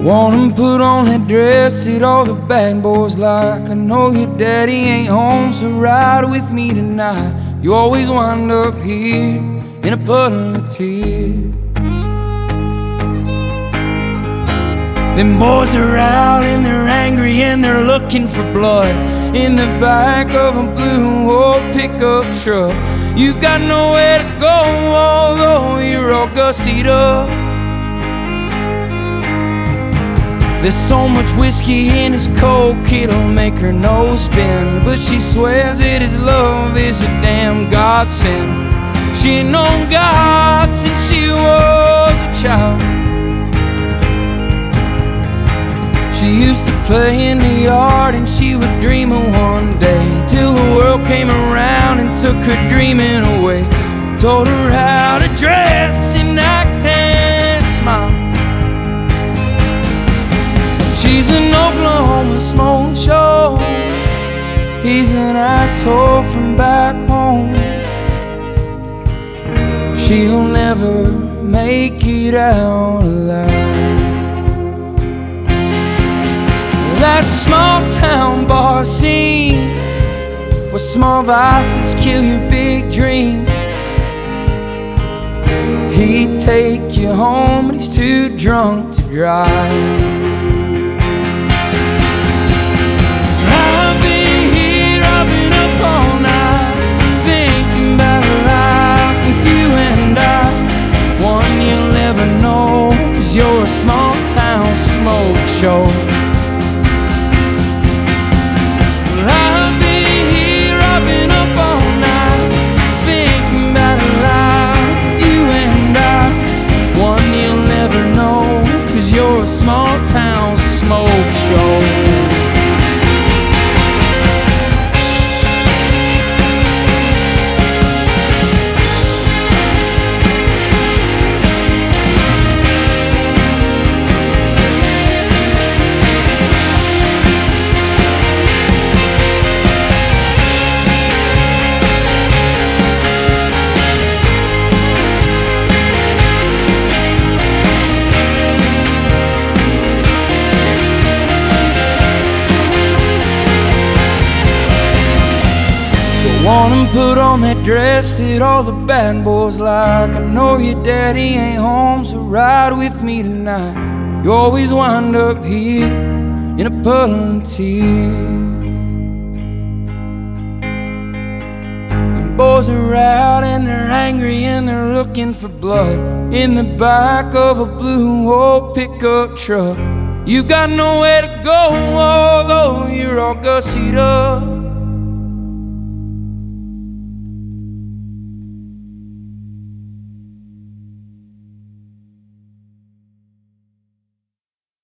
Want 'em put on that dress that all the bad boys like. I know your daddy ain't home, so ride with me tonight. You always wind up here in a puddle of tears. Them boys are out and they're angry and they're looking for blood in the back of a blue old pickup truck. You've got nowhere to go, although you're all gussied up. There's so much whiskey in his coke, it'll make her nose spin. But she swears that his love is a damn godsend. She ain't known God since she was a child. She used to play in the yard and she would dream of one day, till the world came around and took her dreaming away. Told her how to dress and act and smile. She's an Oklahoma smoke show, he's an asshole from back home. She'll never make it out alive. That small town bar scene, where small vices kill your big dreams. He'd take you home but he's too drunk to drive. You're a small town smoke show. Well, I'll be here, I've been up all night, thinking about a life with you and I. One you'll never know, 'cause you're a small town smoke show. Want 'em put on that dress that all the bad boys like. I know your daddy ain't home, so ride with me tonight. You always wind up here in a puddle of tears. Them boys are out and they're angry and they're looking for blood in the back of a blue old pickup truck. You've got nowhere to go, although you're all gussied up.